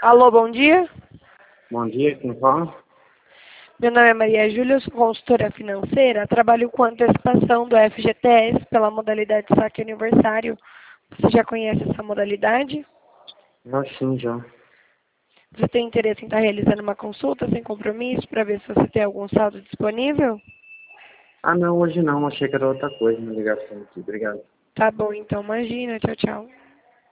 Alô, bom dia. Bom dia, quem fala? Meu nome é Maria Júlia, eu sou consultora financeira. Trabalho com antecipação do FGTS pela modalidade saque aniversário. Você já conhece essa modalidade? Sim, já. Você tem interesse em estar realizando uma consulta sem compromisso para ver se você tem algum saldo disponível? Não, hoje não. Achei que era outra coisa na ligação aqui. Obrigado. Tá bom, então imagina. Tchau, tchau.